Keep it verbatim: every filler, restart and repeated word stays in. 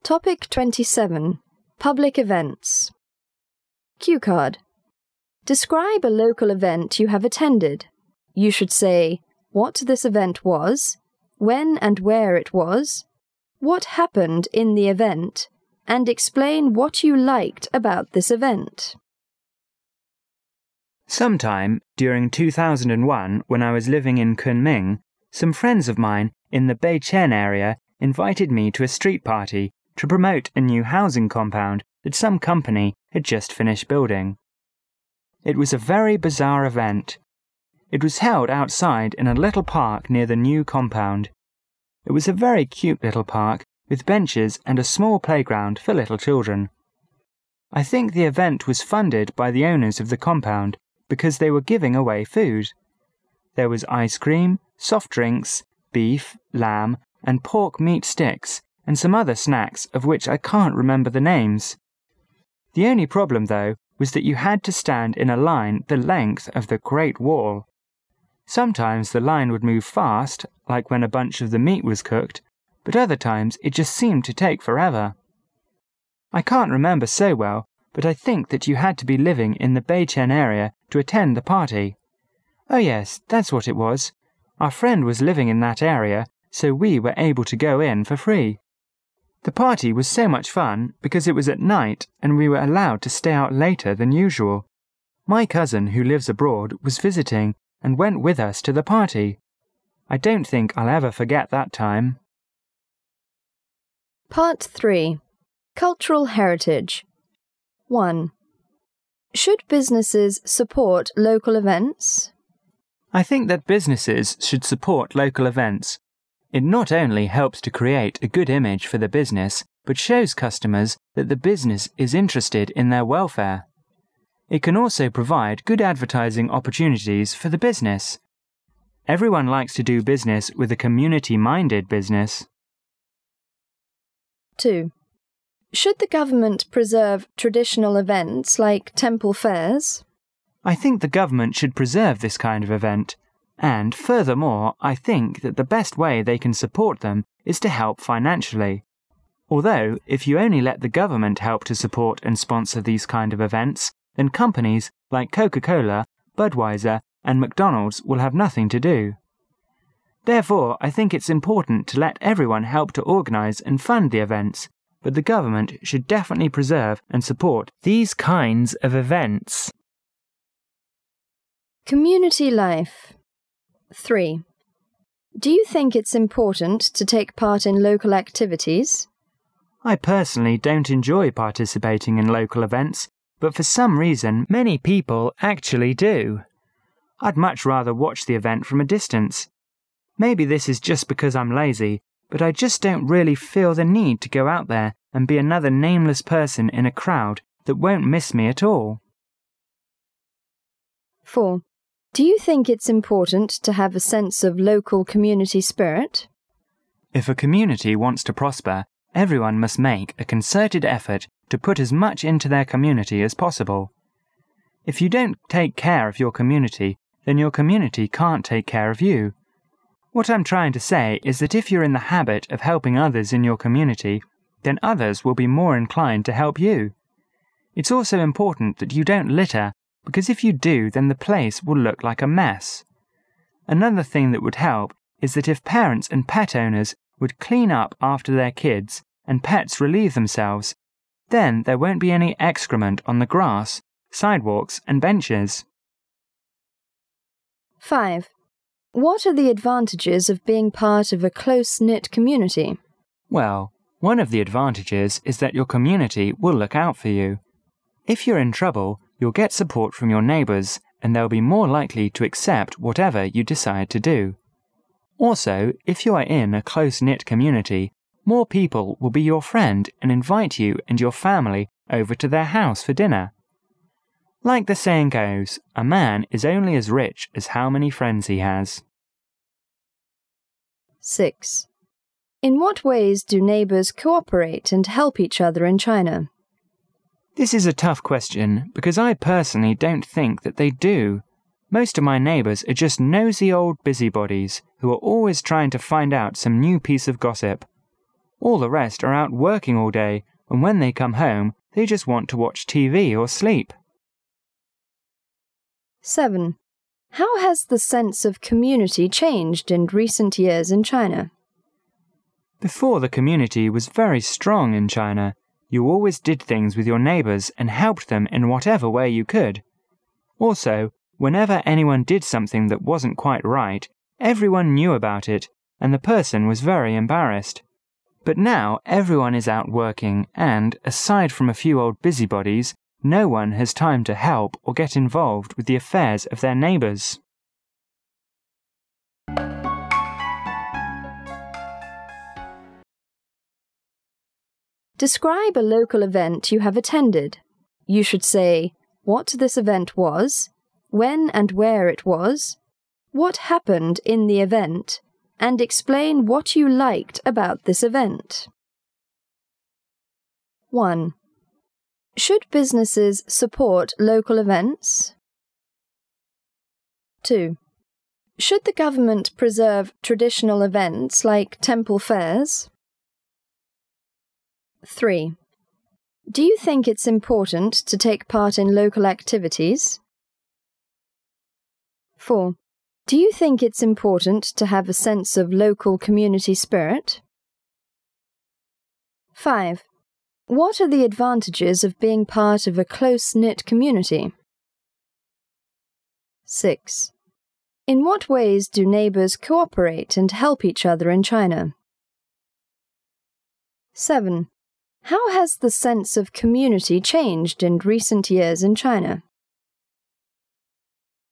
Topic twenty-seven. Public events. Cue card. Describe a local event you have attended. You should say what this event was, when and where it was, what happened in the event, and explain what you liked about this event. Sometime during two thousand one, when I was living in Kunming, some friends of mine in the Beichen area invited me to a street party to promote a new housing compound that some company had just finished building. It was a very bizarre event. It was held outside in a little park near the new compound. It was a very cute little park with benches and a small playground for little children. I think the event was funded by the owners of the compound because they were giving away food. There was ice cream, soft drinks, beef, lamb, and pork meat sticks, and some other snacks of which I can't remember the names. The only problem, though, was that you had to stand in a line the length of the Great Wall. Sometimes the line would move fast, like when a bunch of the meat was cooked, but other times it just seemed to take forever. I can't remember so well, but I think that you had to be living in the Beichen area to attend the party. Oh yes, that's what it was. Our friend was living in that area, so we were able to go in for free. The party was so much fun because it was at night and we were allowed to stay out later than usual. My cousin, who lives abroad, was visiting and went with us to the party. I don't think I'll ever forget that time. Part three. Cultural heritage. one. Should businesses support local events? I think that businesses should support local events. It not only helps to create a good image for the business, but shows customers that the business is interested in their welfare. It can also provide good advertising opportunities for the business. Everyone likes to do business with a community-minded business. two. Should the government preserve traditional events like temple fairs? I think the government should preserve this kind of event. And, furthermore, I think that the best way they can support them is to help financially. Although, if you only let the government help to support and sponsor these kind of events, then companies like Coca-Cola, Budweiser, and McDonald's will have nothing to do. Therefore, I think it's important to let everyone help to organize and fund the events, but the government should definitely preserve and support these kinds of events. Community life. three. Do you think it's important to take part in local activities? I personally don't enjoy participating in local events, but for some reason many people actually do. I'd much rather watch the event from a distance. Maybe this is just because I'm lazy, but I just don't really feel the need to go out there and be another nameless person in a crowd that won't miss me at all. four. Do you think it's important to have a sense of local community spirit? If a community wants to prosper, everyone must make a concerted effort to put as much into their community as possible. If you don't take care of your community, then your community can't take care of you. What I'm trying to say is that if you're in the habit of helping others in your community, then others will be more inclined to help you. It's also important that you don't litter, because if you do, then the place will look like a mess. Another thing that would help is that if parents and pet owners would clean up after their kids and pets relieve themselves, then there won't be any excrement on the grass, sidewalks, and benches. five. What are the advantages of being part of a close-knit community? Well, one of the advantages is that your community will look out for you. If you're in trouble, you'll get support from your neighbours, and they'll be more likely to accept whatever you decide to do. Also, if you are in a close-knit community, more people will be your friend and invite you and your family over to their house for dinner. Like the saying goes, a man is only as rich as how many friends he has. six. In what ways do neighbours cooperate and help each other in China? This is a tough question, because I personally don't think that they do. Most of my neighbours are just nosy old busybodies who are always trying to find out some new piece of gossip. All the rest are out working all day, and when they come home, they just want to watch T V or sleep. seven. How has the sense of community changed in recent years in China? Before, the community was very strong in China. You always did things with your neighbours and helped them in whatever way you could. Also, whenever anyone did something that wasn't quite right, everyone knew about it, and the person was very embarrassed. But now everyone is out working and, aside from a few old busybodies, no one has time to help or get involved with the affairs of their neighbours. Describe a local event you have attended. You should say what this event was, when and where it was, what happened in the event, and explain what you liked about this event. one. Should businesses support local events? two. Should the government preserve traditional events like temple fairs? three. Do you think it's important to take part in local activities? four. Do you think it's important to have a sense of local community spirit? five. What are the advantages of being part of a close-knit community? six. In what ways do neighbours cooperate and help each other in China? seven. How has the sense of community changed in recent years in China?